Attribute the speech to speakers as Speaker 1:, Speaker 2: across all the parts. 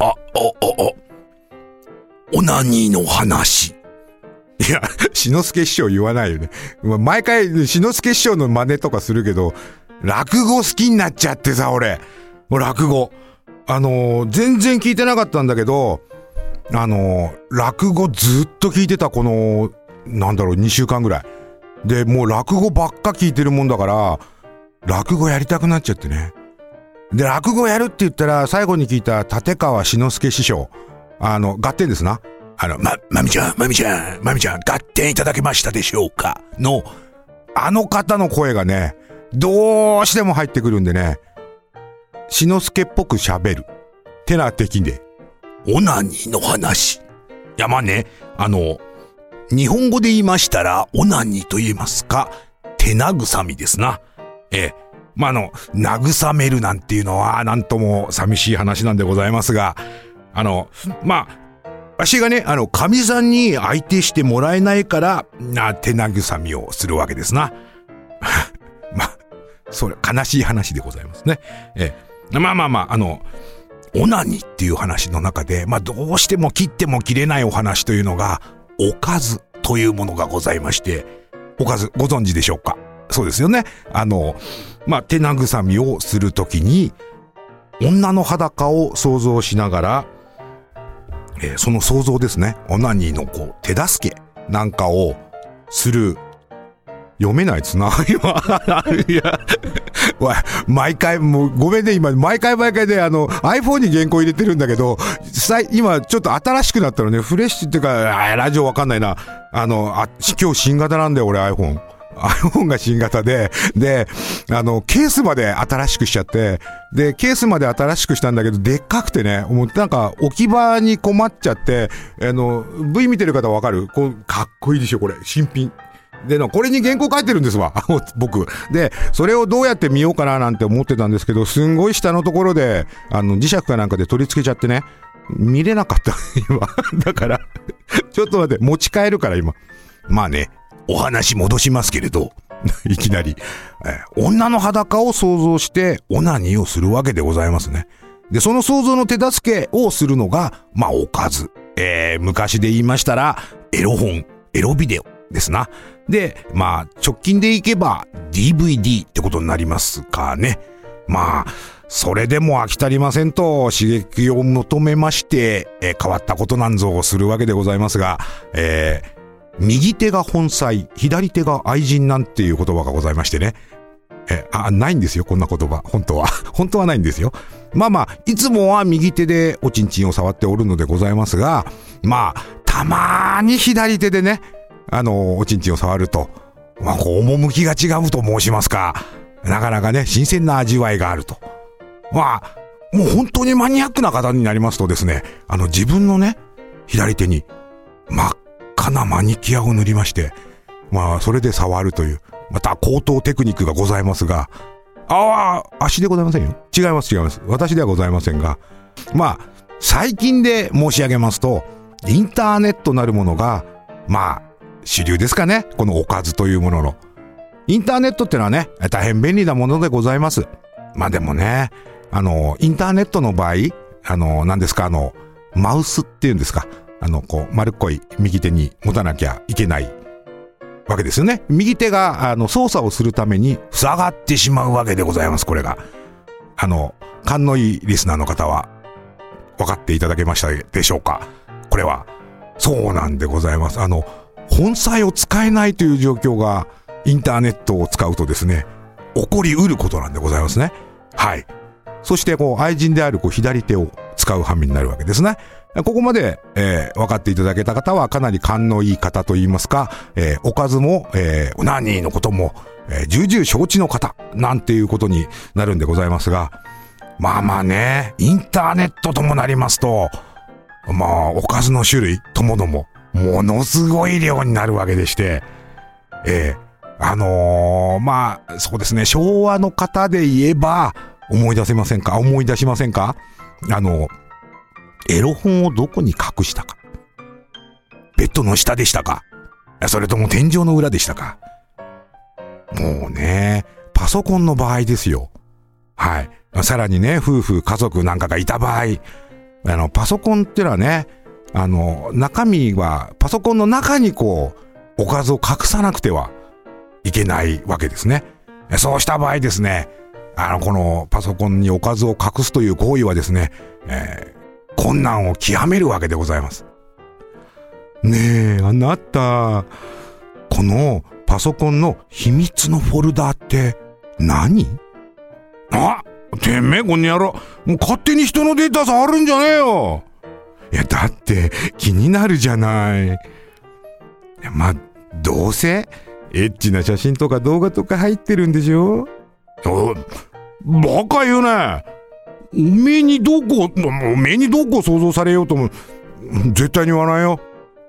Speaker 1: オナニーの話。いや、志の輔師匠言わないよね。毎回志の輔師匠の真似とかするけど、落語好きになっちゃってさ、俺。落語。全然聞いてなかったんだけど、落語ずっと聞いてたこの、2週間ぐらい。で、もう落語ばっか聞いてるもんだから、落語やりたくなっちゃってね。で、落語やるって言ったら、最後に聞いた立川志の輔師匠。合点ですな。まみちゃん、合点いただけましたでしょうかの、方の声がね、どうしても入ってくるんでね、志の輔っぽく喋る。てな的で。オナニーの話。いや、まあね、日本語で言いましたら、オナニーと言えますか、手慰みですな。まあ、慰めるなんていうのは、なんとも寂しい話なんでございますが、まあ、わしがね、神さんに相手してもらえないから、手慰みをするわけですな。まあ、それ、悲しい話でございますね。まあ、オナニーっていう話の中で、まあ、どうしても切っても切れないお話というのが、おかずというものがございまして、おかず、ご存知でしょうか？そうですよね。まあ、手慰みをするときに、女の裸を想像しながら、その想像ですね。オナニーの手助けなんかをする。読めないですな、今。いや、毎回、もう、ごめんね、今、毎回で、iPhone に原稿入れてるんだけど、今、ちょっと新しくなったのね、フレッシュっていうか、ラジオわかんないな。今日新型なんだよ、俺、iPhone が新型で、ケースまで新しくしちゃって、で、ケースまで新しくしたんだけど、でっかくてね、もうなんか置き場に困っちゃって、V 見てる方わかる？かっこいいでしょ、これ。新品。でこれに原稿書いてるんですわ。僕。で、それをどうやって見ようかななんて思ってたんですけど、すんごい下のところで、磁石かなんかで取り付けちゃってね、見れなかった、今。だから、ちょっと待って、持ち帰るから今。まあね、お話戻しますけれど、いきなり、女の裸を想像してオナニーをするわけでございますね。で、その想像の手助けをするのが、まあ、おかず。昔で言いましたら、エロ本、エロビデオですな。で、まあ、直近でいけば DVD ってことになりますかね。まあ、それでも飽き足りませんと刺激を求めまして、変わったことなんぞをするわけでございますが、右手が本妻、左手が愛人なんていう言葉がございましてね。ないんですよ、こんな言葉。本当は。本当はないんですよ。まあ、いつもは右手でおちんちんを触っておるのでございますが、まあ、たまーに左手でね、おちんちんを触ると、まあ、趣が違うと申しますか、なかなかね、新鮮な味わいがあると。まあ、もう本当にマニアックな方になりますとですね、自分のね、左手に真っ赤なマニキュアを塗りまして、まあ、それで触るという、また高等テクニックがございますが、足でございませんよ。違います。私ではございませんが、まあ、最近で申し上げますと、インターネットなるものが、まあ、主流ですかね。このおかずというものの。インターネットってのはね、大変便利なものでございます。まあでもね、インターネットの場合、何ですか、マウスっていうんですか。丸っこい右手に持たなきゃいけないわけですよね。右手が、操作をするために塞がってしまうわけでございます、これが。勘のいいリスナーの方は、分かっていただけましたでしょうか？これは。そうなんでございます。本妻を使えないという状況が、インターネットを使うとですね、起こりうることなんでございますね。はい。そして、愛人である左手を使う羽目になるわけですね。ここまで、分かっていただけた方はかなり勘のいい方といいますか、おかずも、オナニーのことも、重々承知の方、なんていうことになるんでございますが、まあね、インターネットともなりますと、まあ、おかずの種類ともども、ものすごい量になるわけでして、まあ、そうですね、昭和の方で言えば、思い出しませんか？エロ本をどこに隠したか。ベッドの下でしたか？それとも天井の裏でしたか？もうね、パソコンの場合ですよ。はい。さらにね、夫婦、家族なんかがいた場合、 パソコンってのはね、中身はパソコンの中にこうおかずを隠さなくてはいけないわけですね。そうした場合ですね、このパソコンにおかずを隠すという行為はですね、困難を極めるわけでございます。ねえ、あなた、このパソコンの秘密のフォルダって何？てめえこの野郎、もう勝手に人のデータ触るんじゃねえよ。いや、だって気になるじゃない。まあ、どうせエッチな写真とか動画とか入ってるんでしょ？バカ言うね。おめえにどこ想像されようとも絶対に言わないよ。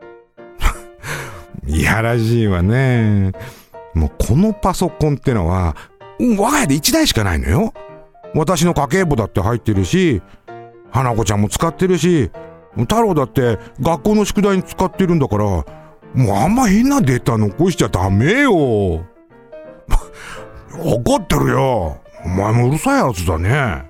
Speaker 1: いやらしいわね。もうこのパソコンってのは我が家で1台しかないのよ。私の家計簿だって入ってるし、花子ちゃんも使ってるし、太郎だって学校の宿題に使ってるんだから、もうあんま変なデータ残しちゃダメよ。分かってるよ。お前もうるさいやつだね。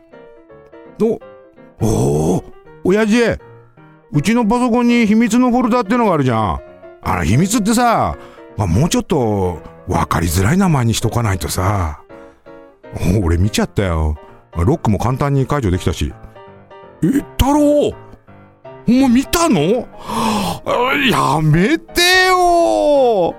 Speaker 1: 親父、うちのパソコンに秘密のフォルダってのがあるじゃん。秘密ってさ、もうちょっと分かりづらい名前にしとかないとさ。俺見ちゃったよ。ロックも簡単に解除できたし。太郎、お前見たの？やめてよ。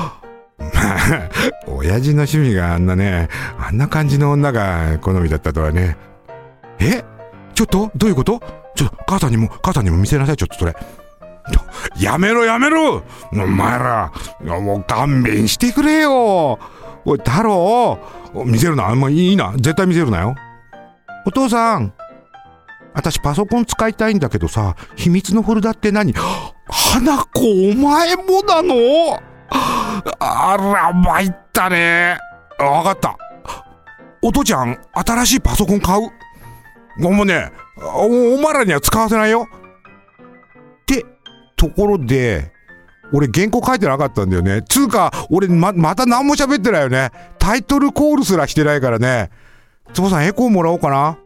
Speaker 1: 親父の趣味があんな感じの女が好みだったとはね。ちょっとどういうこと？ちょっと母さんにも見せなさい。ちょっとそれ。やめろお前ら、もう勘弁してくれよ。おい太郎、見せるな。もういいな、絶対見せるなよ。お父さん、私パソコン使いたいんだけどさ、秘密のフォルダって何？花子、お前もなの？あら、参ったね。わかった。お父ちゃん、新しいパソコン買う？もうね、お前らには使わせないよ。ってところで、俺原稿書いてなかったんだよね。つうか、俺また何も喋ってないよね。タイトルコールすらしてないからね。つぼさん、エコーもらおうかな。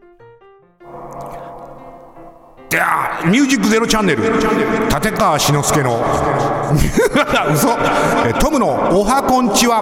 Speaker 1: いや、ミュージックゼロチャンネル、立川志の輔の嘘、トムのおはこんちは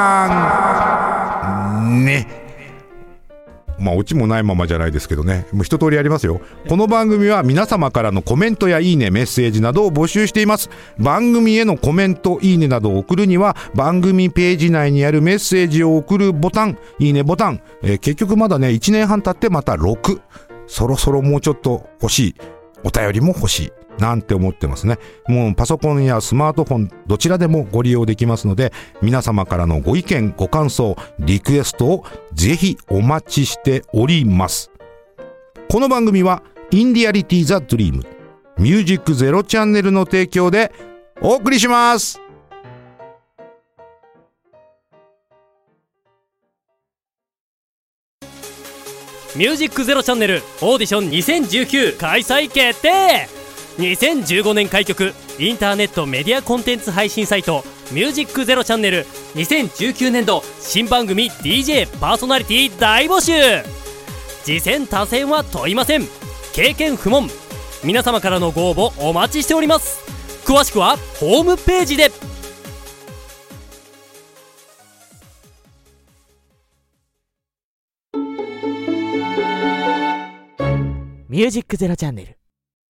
Speaker 1: バーンね。オチもないままじゃないですけどね、もう一通りやりますよ。この番組は皆様からのコメントやいいね、メッセージなどを募集しています。番組へのコメント、いいねなどを送るには番組ページ内にあるメッセージを送るボタン、いいねボタン、結局まだね1年半経ってまた6、そろそろもうちょっと欲しい、お便りも欲しいなんて思ってますね。もうパソコンやスマートフォンどちらでもご利用できますので、皆様からのご意見ご感想リクエストをぜひお待ちしております。この番組はインディアリティザドリームミュージックゼロチャンネルの提供でお送りします。
Speaker 2: ミュージックゼロチャンネルオーディション2019開催決定。2015年開局インターネットメディアコンテンツ配信サイトミュージックゼロチャンネル、2019年度新番組 DJ パーソナリティ大募集。次戦他戦は問いません。経験不問。皆様からのご応募お待ちしております。詳しくはホームページで。
Speaker 3: ミュージックゼロチャンネル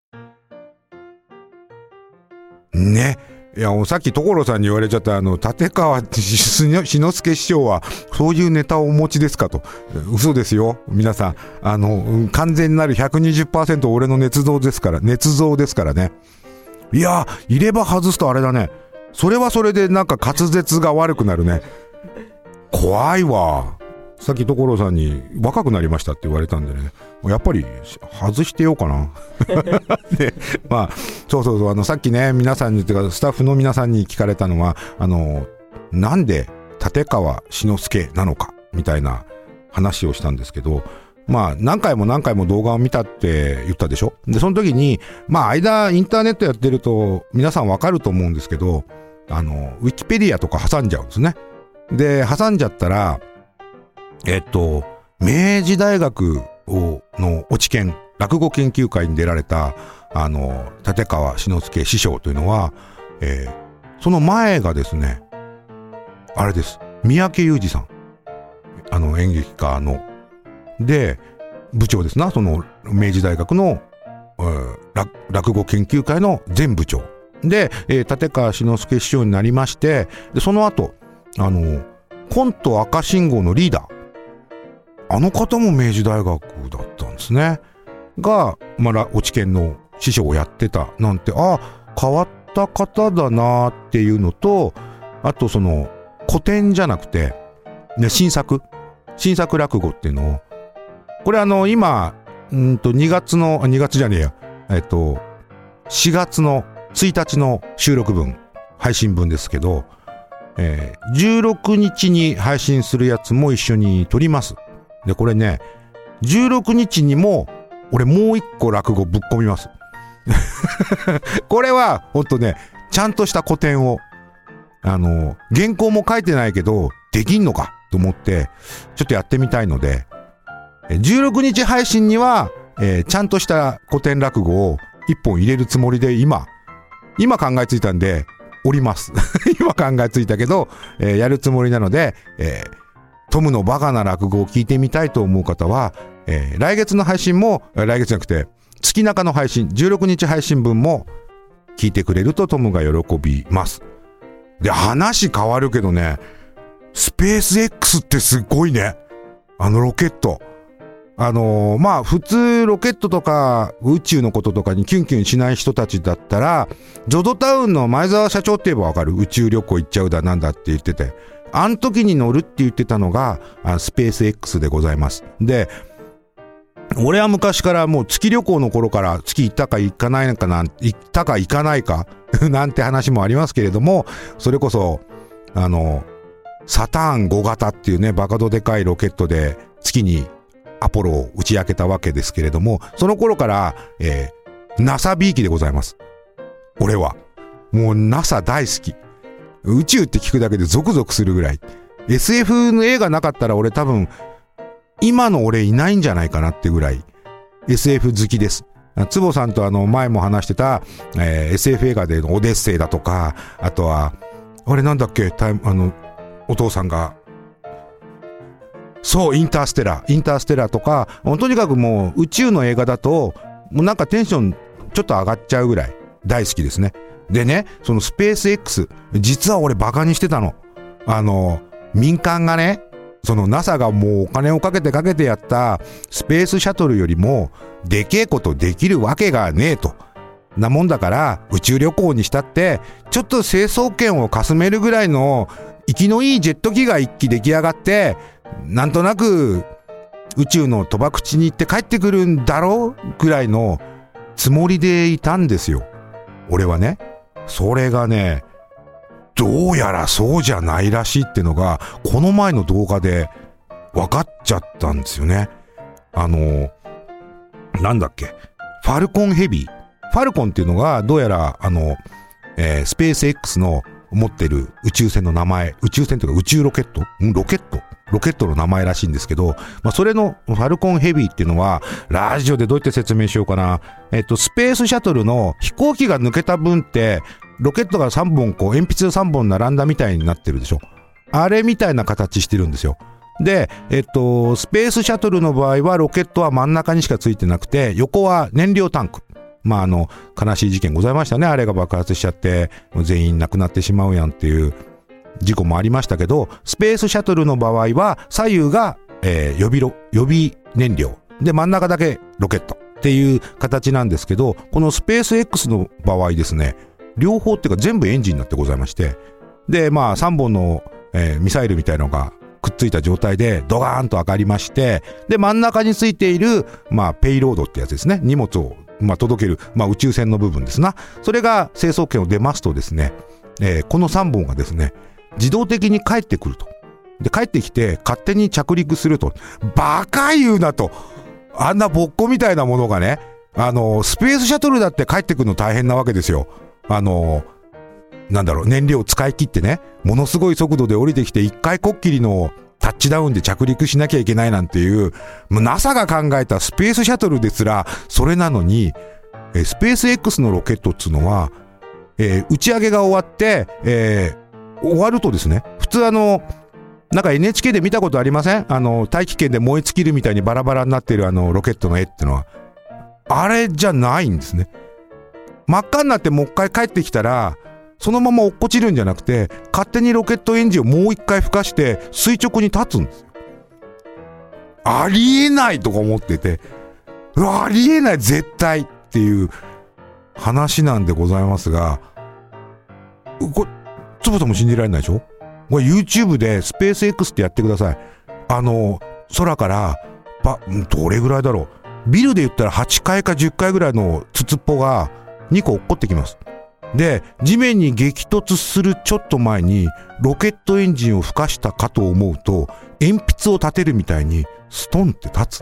Speaker 1: ね。いや、さっき所さんに言われちゃった立川志の輔師匠はそういうネタをお持ちですかと。嘘ですよ皆さん。完全なる 120% 俺の捏造ですからね。いや、入れ歯外すとあれだね、それはそれでなんか滑舌が悪くなるね。怖いわ。さっき所さんに若くなりましたって言われたんでね、やっぱり外してようかな。で、そうさっきね、皆さんにというかスタッフの皆さんに聞かれたのはなんで立川志の輔なのかみたいな話をしたんですけど、何回も動画を見たって言ったでしょ。でその時に間インターネットやってると皆さんわかると思うんですけど、ウィキペディアとか挟んじゃうんですね。で挟んじゃったら明治大学の落研落語研究会に出られた立川志の輔師匠というのは、その前がですね、あれです、三宅裕司さん、演劇家ので部長ですな、その明治大学の、落語研究会の前部長で、立川志の輔師匠になりまして、でその後コント赤信号のリーダー、あの方も明治大学だったんですねが、落ち研の師匠をやってたなんて、変わった方だなっていうのと、あとその古典じゃなくて、ね、新作落語っていうのを、これ今2月じゃねえや、4月の1日の収録分、配信分ですけど、16日に配信するやつも一緒に撮ります。でこれね、16日にも俺もう一個落語ぶっ込みますこれはほんとね、ちゃんとした古典を原稿も書いてないけどできんのかと思ってちょっとやってみたいので、16日配信には、ちゃんとした古典落語を一本入れるつもりで今考えついたんでおります今考えついたけど、やるつもりなので、トムのバカな落語を聞いてみたいと思う方は、来月の配信も、来月じゃなくて月中の配信、16日配信分も聞いてくれるとトムが喜びます。で、話変わるけどね、スペース X ってすっごいね、ロケット。普通ロケットとか宇宙のこととかにキュンキュンしない人たちだったら、ZOZO タウンの前澤社長って言えばわかる。宇宙旅行行っちゃうだなんだって言ってて、あん時に乗るって言ってたのがスペース X でございます。で、俺は昔からもう月旅行の頃から月行ったか行かないかなんて話もありますけれども、それこそサターン5型っていうね、バカどでかいロケットで月にアポロを打ち明けたわけですけれども、その頃から、NASA びいきでございます。俺はもう NASA 大好き。宇宙って聞くだけでゾクゾクするぐらい。 SF の映画なかったら俺多分今の俺いないんじゃないかなってぐらい SF 好きです。坪さんと前も話してた、SF 映画でのオデッセイだとか、あとはあれなんだっけ、お父さんが、そう、インターステラーとか、とにかくもう宇宙の映画だともうなんかテンションちょっと上がっちゃうぐらい大好きですね。でね、そのスペース X、 実は俺バカにしてたの。民間がね、その NASA がもうお金をかけてやったスペースシャトルよりもでけえことできるわけがねえと。なもんだから宇宙旅行にしたってちょっと成層圏をかすめるぐらいの生きのいいジェット機が一機出来上がって、なんとなく宇宙の賭博地に行って帰ってくるんだろうぐらいのつもりでいたんですよ、俺はね。それがね、どうやらそうじゃないらしいってのがこの前の動画で分かっちゃったんですよね。なんだっけ、ファルコンヘビー、ファルコンっていうのがどうやらスペース X の持ってる宇宙船の名前、宇宙船というか宇宙ロケット、ロケットの名前らしいんですけど、それのファルコンヘビーっていうのはラジオでどうやって説明しようかな。スペースシャトルの飛行機が抜けた分ってロケットが3本こう鉛筆3本並んだみたいになってるでしょ。あれみたいな形してるんですよ。で、スペースシャトルの場合はロケットは真ん中にしかついてなくて、横は燃料タンク。悲しい事件ございましたね。あれが爆発しちゃって全員亡くなってしまうやんっていう事故もありましたけど、スペースシャトルの場合は左右が、予備燃料で真ん中だけロケットっていう形なんですけど、このスペース X の場合ですね、両方っていうか全部エンジンになってございまして、で3本の、ミサイルみたいなのがくっついた状態でドガーンと上がりまして、で真ん中についているペイロードってやつですね、荷物を届ける、宇宙船の部分ですな。それが成層圏を出ますとですね、この3本がですね自動的に帰ってくると。で帰ってきて勝手に着陸すると。バカ言うなと。あんなボッコみたいなものがね、スペースシャトルだって帰ってくるの大変なわけですよ。燃料を使い切ってね、ものすごい速度で降りてきて一回こっきりのタッチダウンで着陸しなきゃいけないなんていう、もう NASA が考えたスペースシャトルですらそれなのに、スペース X のロケットっつうのは、打ち上げが終わって、終わるとですね、普通なんか NHK で見たことありません？大気圏で燃え尽きるみたいにバラバラになってるロケットの絵ってのは。あれじゃないんですね。真っ赤になってもう一回帰ってきたら、そのまま落っこちるんじゃなくて、勝手にロケットエンジンをもう一回吹かして垂直に立つんですよ。ありえないとか思ってて、ありえない絶対っていう話なんでございますが、これ、つぼさんも信じられないでしょ？これ YouTube でスペース X ってやってください。空からどれぐらいだろう、ビルで言ったら8階か10階ぐらいの筒っぽが2個落っこってきます。で、地面に激突するちょっと前にロケットエンジンを吹かしたかと思うと、鉛筆を立てるみたいにストンって立つ。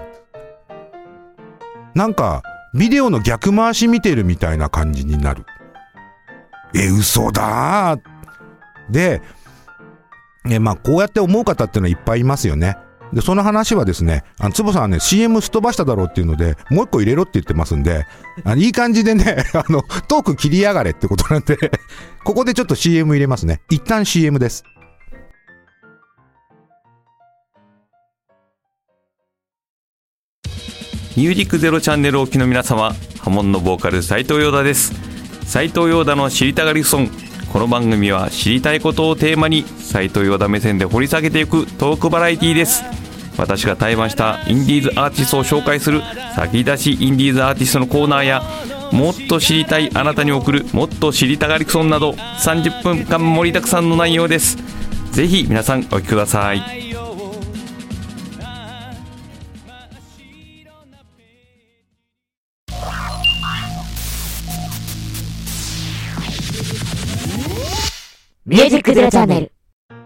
Speaker 1: なんかビデオの逆回し見てるみたいな感じになる。嘘だー。で、こうやって思う方っていうのはいっぱいいますよね。で、その話はですね、つぼさんはね、CM すっ飛ばしただろうっていうので、もう一個入れろって言ってますんで、いい感じでね、トーク切りやがれってことなんで、ここでちょっと CM 入れますね。一旦 CM です。
Speaker 4: ミュージックゼロチャンネルお聞きの皆様、ハモンのボーカル斉藤陽太です。斉藤陽太の知りたがりソン。この番組は知りたいことをテーマに斉藤陽太目線で掘り下げていくトークバラエティです。私が対バンしたインディーズアーティストを紹介する先出しインディーズアーティストのコーナーや、もっと知りたいあなたに送るもっと知りたがりソンなど30分間盛りだくさんの内容です。ぜひ皆さんお聞きください。
Speaker 3: ミュージックゼロチャンネル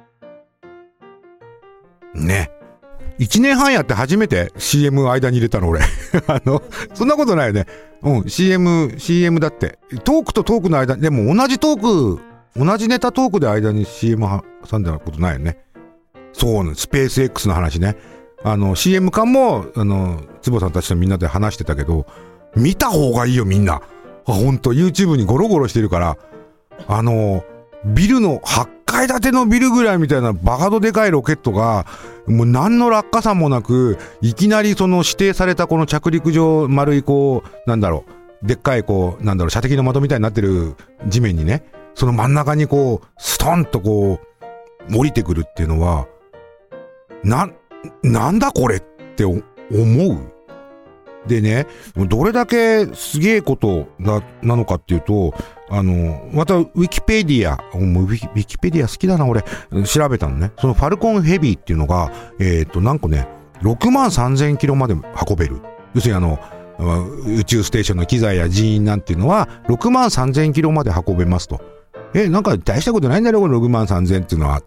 Speaker 1: ね。1年半やって初めて CM 間に入れたの俺そんなことないよね。CM だってトークとトークの間でも同じネタトークで間に CM 挟んだことないよね。そうね、スペース X の話ね。CM 間もつぼさんたちとみんなで話してたけど、見た方がいいよみんな。ほんと YouTube にゴロゴロしてるから、ビルの8階建てのビルぐらいみたいなバカどでかいロケットがもう何の落下差もなく、いきなりその指定されたこの着陸場、丸いでっかい射的の的みたいになってる地面にね、その真ん中にストンと降りてくるっていうのはなんだこれって思う。でね、どれだけすげえことなのかっていうと、またウィキペディア好きだな俺、調べたのね。そのファルコンヘビーっていうのが何個ね、63,000キロまで運べる。要するに宇宙ステーションの機材や人員なんていうのは63,000キロまで運べますと。なんか大したことないんだろこの63,000っていうのはって。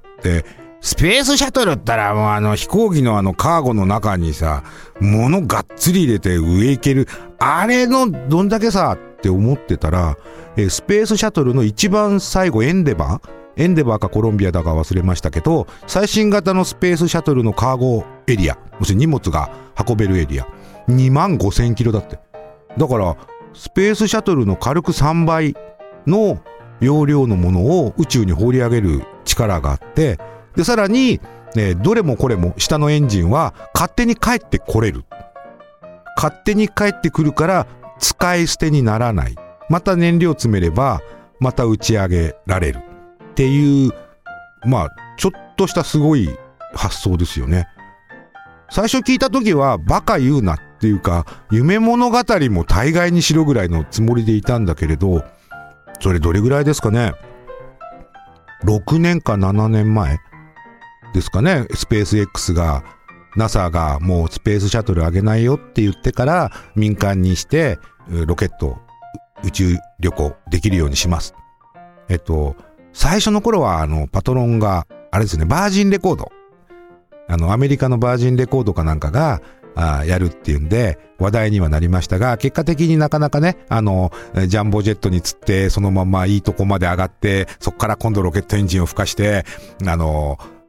Speaker 1: スペースシャトルったらもう飛行機のカーゴの中にさ、物がっつり入れて上行ける。あれのどんだけさって思ってたら、スペースシャトルの一番最後エンデバーかコロンビアだか忘れましたけど、最新型のスペースシャトルのカーゴエリア、要するに荷物が運べるエリア、25,000キロだって。だからスペースシャトルの軽く3倍の容量のものを宇宙に放り上げる力があって、でさらに、どれもこれも下のエンジンは勝手に帰ってこれる。勝手に帰ってくるから使い捨てにならない。また燃料詰めればまた打ち上げられるっていう、ちょっとしたすごい発想ですよね。最初聞いた時はバカ言うなっていうか、夢物語も大概にしろぐらいのつもりでいたんだけれど、それどれぐらいですかね。6年か7年前ですかね。スペース X が NASA がもうスペースシャトル上げないよって言ってから民間にしてロケット宇宙旅行できるようにします。最初の頃はパトロンがあれですね、バージンレコード、アメリカのバージンレコードかなんかがやるっていうんで話題にはなりましたが、結果的になかなかね、ジャンボジェットに釣ってそのままいいとこまで上がって、そっから今度ロケットエンジンを吹かして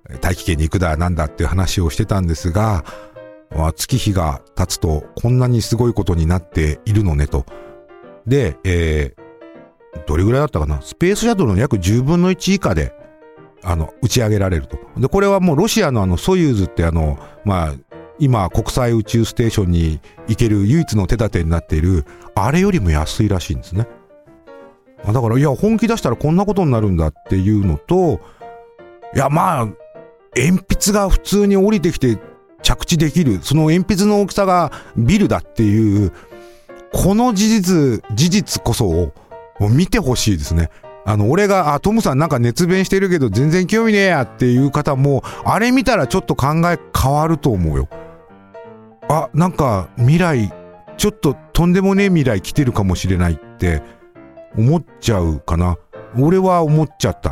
Speaker 1: 大気圏に行くだなんだっていう話をしてたんですが、月日が経つとこんなにすごいことになっているのねと。で、どれぐらいだったかな、スペースシャトルの約10分の1以下で打ち上げられると。でこれはもうロシアのソユーズって今国際宇宙ステーションに行ける唯一の手立てになっているあれよりも安いらしいんですね。だからいや本気出したらこんなことになるんだっていうのと、いや鉛筆が普通に降りてきて着地できる、その鉛筆の大きさがビルだっていうこの事実こそを見てほしいですね。俺がトムさんなんか熱弁してるけど全然興味ねえやっていう方もあれ見たらちょっと考え変わると思うよ。なんか未来ちょっととんでもねえ未来来てるかもしれないって思っちゃうかな。俺は思っちゃった。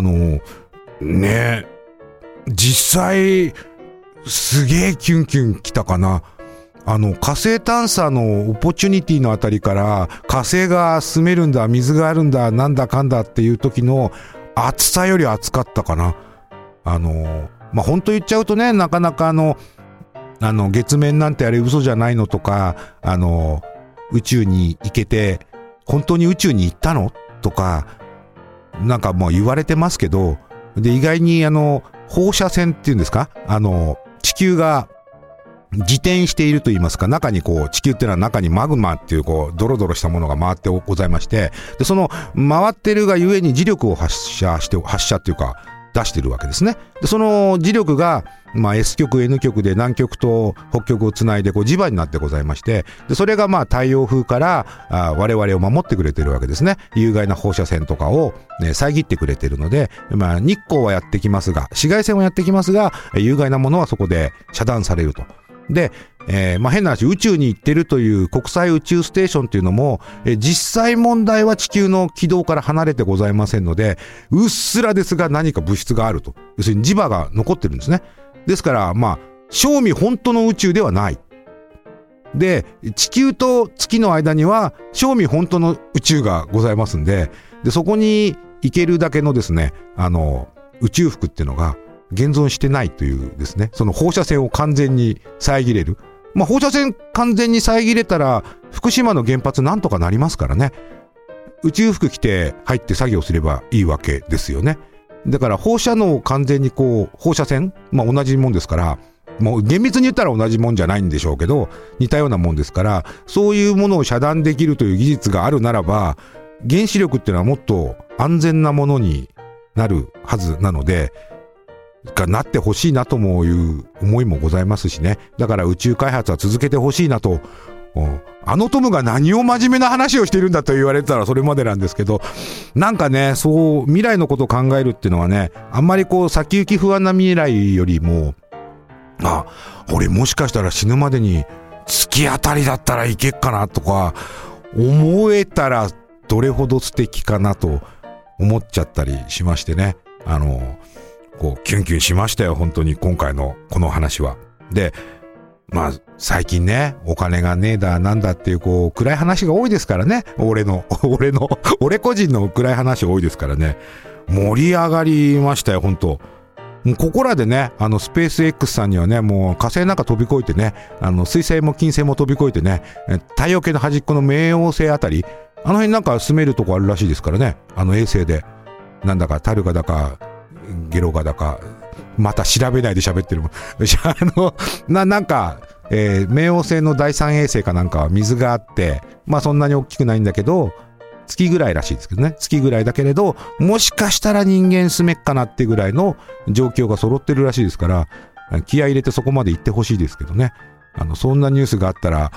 Speaker 1: 実際すげえキュンキュン来たかな。火星探査のオポチュニティのあたりから火星が住めるんだ、水があるんだ、なんだかんだっていう時の暑さより暑かったかな。本当言っちゃうとね、なかなか月面なんてあれ嘘じゃないのとか、宇宙に行けて本当に宇宙に行ったのとかなんかもう言われてますけど、で意外に放射線っていうんですか、地球が自転していると言いますか、中に地球っていうのは中にマグマっていうドロドロしたものが回ってございまして、でその回ってるがゆえに磁力を発射っていうか出してるわけですね。でその磁力がS 極 N 極で南極と北極をつないで磁場になってございまして、でそれが太陽風から我々を守ってくれてるわけですね。有害な放射線とかを、遮ってくれてるので、日光はやってきますが、紫外線はやってきますが、有害なものはそこで遮断されると。で、変な話、宇宙に行ってるという国際宇宙ステーションというのも、実際問題は地球の軌道から離れてございませんので、うっすらですが何か物質があると。要するに磁場が残ってるんですね。ですから正味本当の宇宙ではない。で、地球と月の間には正味本当の宇宙がございますんで、そこに行けるだけのですね、宇宙服っていうのが現存してないというですね、その放射線を完全に遮れる。放射線完全に遮れたら福島の原発なんとかなりますからね。宇宙服着て入って作業すればいいわけですよね。だから放射能を完全に放射線、同じもんですから、もう厳密に言ったら同じもんじゃないんでしょうけど、似たようなもんですから、そういうものを遮断できるという技術があるならば、原子力っていうのはもっと安全なものになるはずなので、なってほしいなともいう思いもございますしね。だから宇宙開発は続けてほしいなと。トムが何を真面目な話をしているんだと言われてたらそれまでなんですけど、なんかね、そう未来のことを考えるっていうのはね、あんまり先行き不安な未来よりも、俺もしかしたら死ぬまでに月あたりだったらいけっかなとか思えたらどれほど素敵かなと思っちゃったりしましてね。キュンキュンしましたよ、本当に今回のこの話は。で、最近ね、お金がねえだなんだっていう暗い話が多いですからね。俺個人の暗い話多いですからね。盛り上がりましたよ、本当。もうここらでね、スペース X さんにはね、もう火星なんか飛び越えてね、水星も金星も飛び越えてね、太陽系の端っこの冥王星あたり、辺なんか住めるとこあるらしいですからね。衛星で。なんだかタルガだか、ゲロガだか、また調べないで喋ってるもん。なんか、冥王星の第三衛星かなんかは水があって、そんなに大きくないんだけど、月ぐらいらしいですけどね。月ぐらいだけれど、もしかしたら人間住めっかなってぐらいの状況が揃ってるらしいですから、気合い入れてそこまで行ってほしいですけどね。そんなニュースがあったら、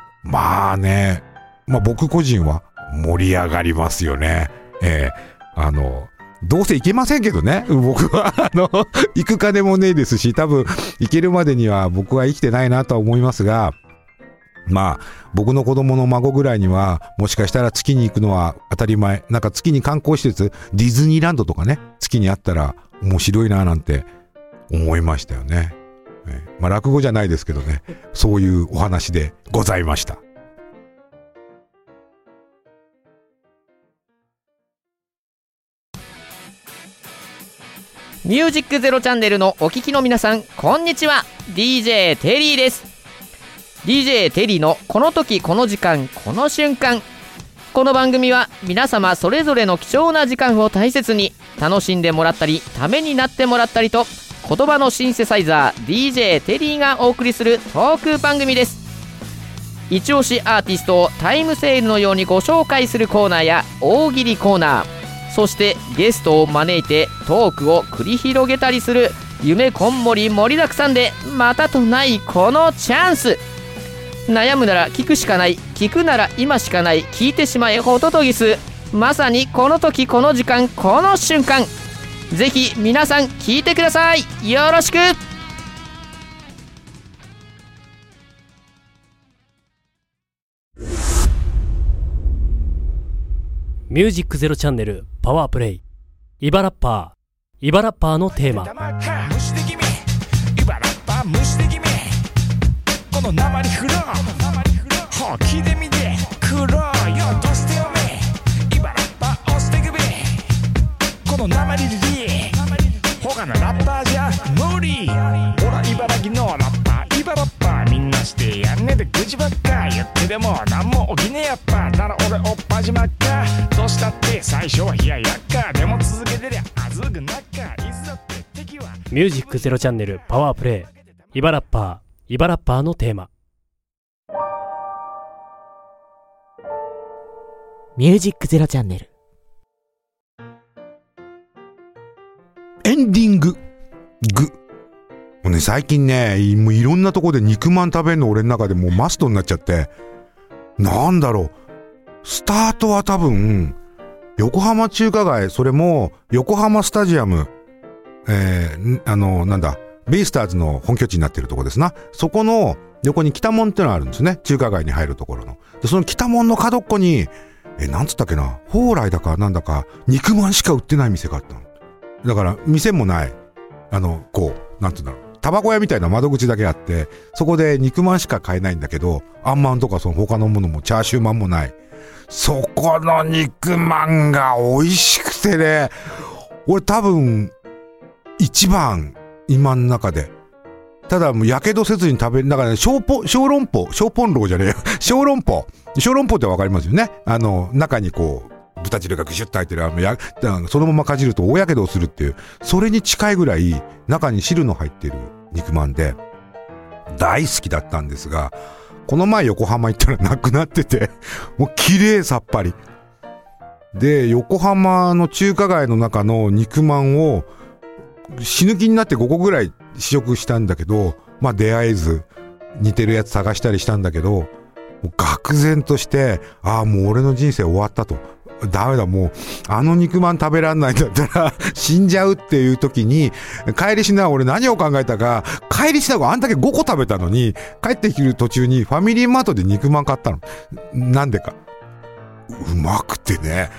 Speaker 1: 僕個人は盛り上がりますよね。どうせ行けませんけどね。僕は、行く金もねえですし、多分、行けるまでには僕は生きてないなとは思いますが、僕の子供の孫ぐらいには、もしかしたら月に行くのは当たり前。なんか月に観光施設、ディズニーランドとかね、月にあったら面白いななんて思いましたよね。落語じゃないですけどね、そういうお話でございました。
Speaker 5: ミュージックゼロチャンネルのお聞きの皆さん、こんにちは。 DJ テリーです。 DJ テリーのこの時この時間この瞬間。この番組は皆様それぞれの貴重な時間を大切に楽しんでもらったり、ためになってもらったりと、言葉のシンセサイザー DJ テリーがお送りするトーク番組です。一押しアーティストをタイムセールのようにご紹介するコーナーや大喜利コーナー、そしてゲストを招いてトークを繰り広げたりする夢こんもり盛りだくさんでまたとないこのチャンス。悩むなら聞くしかない、聞くなら今しかない、聞いてしまえホトトギス。まさにこの時この時間この瞬間。ぜひ皆さん聞いてください。よろしく。
Speaker 2: ミュージックゼロチャンネルパワープレイ。イバラッパー、イバラッパーのテーマ。この生に振ろう、ほう聞いてみてくろうよとしてよめ、イバラッパー押してくべ、この生にリリ他のラッパーじゃ無理。ほら茨城のラッパー、イバラッパーみんなしてやんねで愚痴ばっか言ってでもなんも起きねえやっぱ。なら俺おっぱじまっか、どうしたって最初は冷ややっか、でも続けてりゃあずぐなっか、いつだって敵は。ミュージックゼロチャンネルパワープレイ。イバラッパー、イバラッパーのテーマ。
Speaker 3: ミュージックゼロチャンネル
Speaker 1: エンディング。もうね、最近ね、もういろんなとこで肉まん食べるの俺の中でもうマストになっちゃって、なんだろう、スタートは多分横浜中華街、それも横浜スタジアム、なんだ、ベイスターズの本拠地になってるとこですな。そこの横に北門ってのがあるんですね。中華街に入るところの。で、その北門の角っこに、なんつったっけな、蓬莱だかなんだか肉まんしか売ってない店があったの。だから店もない、こうなんつうんだろう、タバコ屋みたいな窓口だけあって、そこで肉まんしか買えないんだけど、あんまんとかその他のものもチャーシューまんもない。そこの肉まんが美味しくてね、俺多分一番今の中で。ただもうやけどせずに食べる、だからね、小籠包じゃねえよ。小籠包ってわかりますよね。中にこう豚汁がぐしゅっと入ってる、そのままかじると大やけどをするっていう、それに近いぐらい中に汁の入ってる肉まんで大好きだったんですが、この前横浜行ったらなくなってて、もう綺麗さっぱりで、横浜の中華街の中の肉まんを死ぬ気になって5個ぐらい試食したんだけど、まあ出会えず似てるやつ探したりしたんだけど、もう愕然として、もう俺の人生終わったと。ダメだ、もう肉まん食べらんないんだったら死んじゃうっていう時に、帰りしな俺何を考えたか、帰りしなあんだけ5個食べたのに、帰ってくる途中にファミリーマートで肉まん買ったの。なんでかうまくてね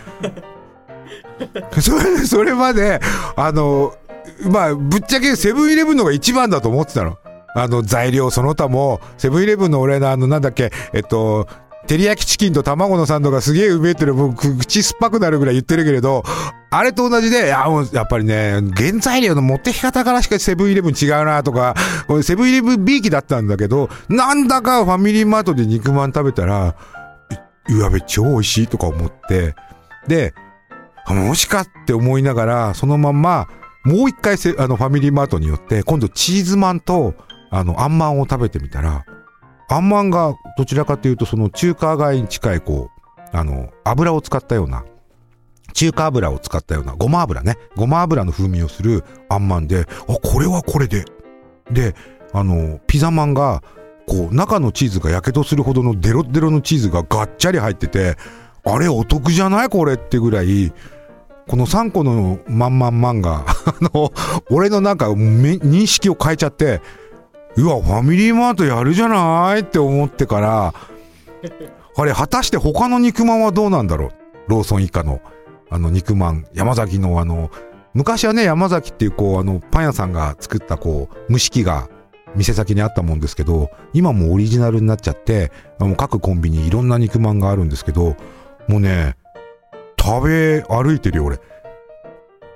Speaker 1: それまでまあぶっちゃけセブンイレブンのが一番だと思ってたの。材料その他もセブンイレブンの俺のなんだっけ、照り焼きチキンと卵のサンドがすげえうめえってのもう口酸っぱくなるぐらい言ってるけれど、あれと同じで、もうやっぱりね、原材料の持ってき方からしかセブンイレブン違うなとか、セブンイレブン B 期だったんだけど、なんだかファミリーマートで肉まん食べたら、やべ超美味しいとか思って、で、もしかって思いながら、そのまんまもう一回ファミリーマートによって今度チーズまんとあんまんを食べてみたら、あんまんがどちらかというとその中華街に近いこう油を使ったような、中華油を使ったようなごま油の風味をするあんまんで、これはこれでピザまんがこう中のチーズがやけどするほどのデロデロのチーズがガッチャリ入ってて、あれお得じゃないこれってぐらい、この3個のまんが俺のなんか認識を変えちゃって、うわファミリーマートやるじゃないって思ってから、あれ果たして他の肉まんはどうなんだろう。ローソン以下の肉まん、山崎の昔はね、山崎っていうこうパン屋さんが作ったこう蒸し器が店先にあったもんですけど、今もうオリジナルになっちゃって、各コンビニいろんな肉まんがあるんですけど、もうね食べ歩いてるよ俺。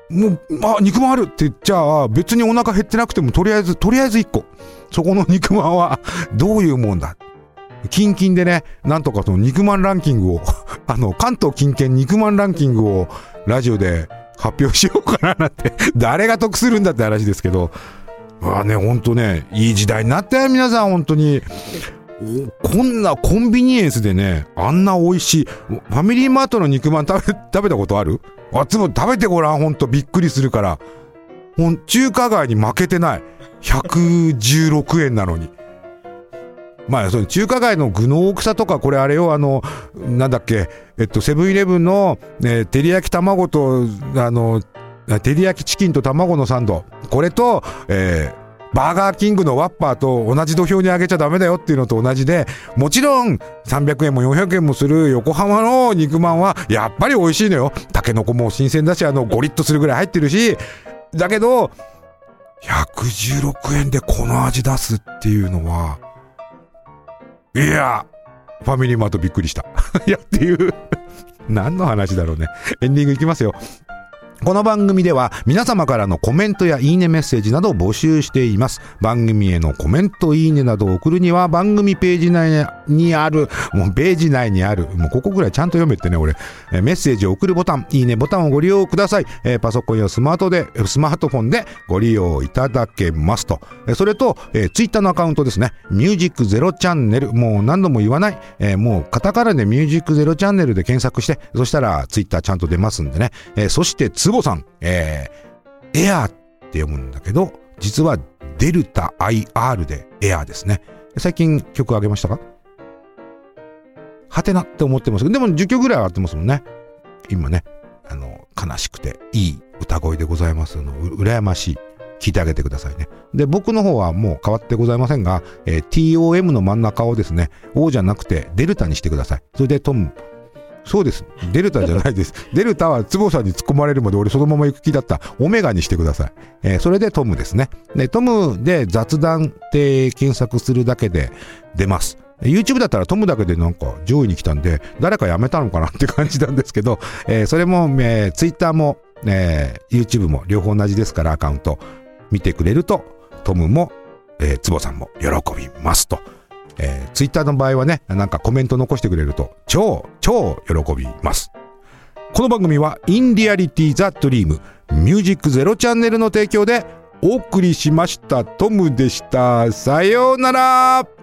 Speaker 1: もう、肉まんあるって言っちゃ、別にお腹減ってなくてもとりあえず1個。そこの肉まんはどういうもんだ。キンキンでね、なんとかその肉まんランキングを関東近県肉まんランキングをラジオで発表しようかななんて誰が得するんだって話ですけど、ほんとね、いい時代になったよ皆さん。本当にこんなコンビニエンスでね、あんな美味しいファミリーマートの肉まん食べたことある？つも食べてごらん。ほんとびっくりするから。中華街に負けてない。116円なのに。その中華街の具の大きさとか、これあれよ、なんだっけ、セブンイレブンの、照り焼き卵と、照り焼きチキンと卵のサンド。これと、バーガーキングのワッパーと同じ土俵にあげちゃダメだよっていうのと同じで、もちろん300円も400円もする横浜の肉まんはやっぱり美味しいのよ。タケノコも新鮮だし、ゴリッとするぐらい入ってるし、だけど、116円でこの味出すっていうのは、いや、ファミリーマートびっくりした。いやっていう、何の話だろうね。エンディングいきますよ。この番組では皆様からのコメントやいいねメッセージなどを募集しています。番組へのコメント、いいねなどを送るには番組ページ内にある、もうここぐらいちゃんと読めってね、俺。メッセージを送るボタン、いいねボタンをご利用ください。パソコンやスマートフォンでご利用いただけますと。それと、ツイッターのアカウントですね。ミュージックゼロチャンネル。もう何度も言わない。もうカタカナでミュージックゼロチャンネルで検索して、そしたらツイッターちゃんと出ますんでね。そしてつぼさん、エアーって読むんだけど、実はデルタ IR でエアーですね。最近曲上げましたか？はてなって思ってますけど、でも10曲ぐらい上がってますもんね。今ね、悲しくていい歌声でございますの。羨ましい。聞いてあげてくださいね。で、僕の方はもう変わってございませんが、TOM の真ん中をですね、O じゃなくてデルタにしてください。それでトム。そうです。デルタじゃないです。デルタは坪さんに突っ込まれるまで俺そのまま行く気だった。オメガにしてください。それでトムですね。で、トムで雑談って検索するだけで出ます。YouTube だったらトムだけでなんか上位に来たんで、誰かやめたのかなって感じなんですけど、それも、Twitter も、YouTube も両方同じですから、アカウント見てくれると、トムも、坪さんも喜びますと。ツイッターの場合はね、なんかコメント残してくれると超喜びます。この番組はインリアリティザドリームミュージックゼロチャンネルの提供でお送りしました。トムでした。さようなら。